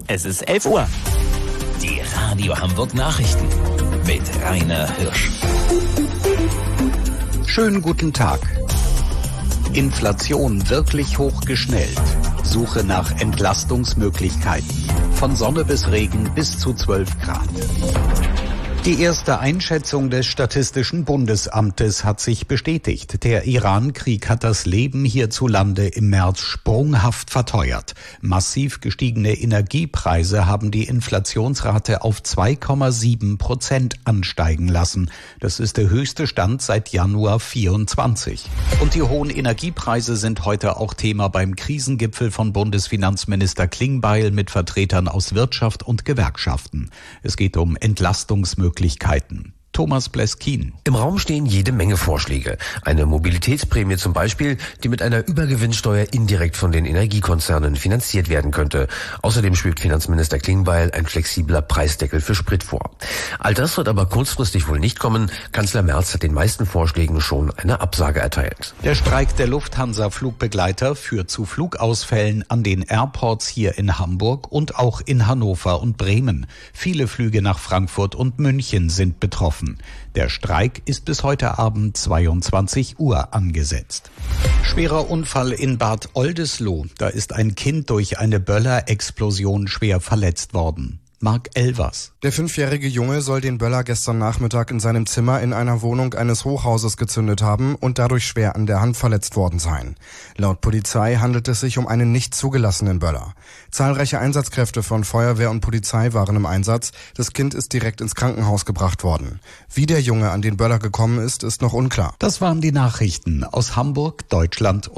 Es ist 11 Uhr. Die Radio Hamburg Nachrichten mit Rainer Hirsch. Schönen guten Tag. Inflation wirklich hochgeschnellt. Suche nach Entlastungsmöglichkeiten. Von Sonne bis Regen bis zu 12 Grad. Die erste Einschätzung des Statistischen Bundesamtes hat sich bestätigt. Der Iran-Krieg hat das Leben hierzulande im März sprunghaft verteuert. Massiv gestiegene Energiepreise haben die Inflationsrate auf 2,7% ansteigen lassen. Das ist der höchste Stand seit Januar 24. Und die hohen Energiepreise sind heute auch Thema beim Krisengipfel von Bundesfinanzminister Klingbeil mit Vertretern aus Wirtschaft und Gewerkschaften. Es geht um Entlastungsmöglichkeiten. Thomas Bleskin. Im Raum stehen jede Menge Vorschläge. Eine Mobilitätsprämie zum Beispiel, die mit einer Übergewinnsteuer indirekt von den Energiekonzernen finanziert werden könnte. Außerdem schwebt Finanzminister Klingbeil ein flexibler Preisdeckel für Sprit vor. All das wird aber kurzfristig wohl nicht kommen. Kanzler Merz hat den meisten Vorschlägen schon eine Absage erteilt. Der Streik der Lufthansa-Flugbegleiter führt zu Flugausfällen an den Airports hier in Hamburg und auch in Hannover und Bremen. Viele Flüge nach Frankfurt und München sind betroffen. Der Streik ist bis heute Abend 22 Uhr angesetzt. Schwerer Unfall in Bad Oldesloe. Da ist ein Kind durch eine Böller-Explosion schwer verletzt worden. Mark Elvers. Der 5-jährige Junge soll den Böller gestern Nachmittag in seinem Zimmer in einer Wohnung eines Hochhauses gezündet haben und dadurch schwer an der Hand verletzt worden sein. Laut Polizei handelt es sich um einen nicht zugelassenen Böller. Zahlreiche Einsatzkräfte von Feuerwehr und Polizei waren im Einsatz. Das Kind ist direkt ins Krankenhaus gebracht worden. Wie der Junge an den Böller gekommen ist, ist noch unklar. Das waren die Nachrichten aus Hamburg, Deutschland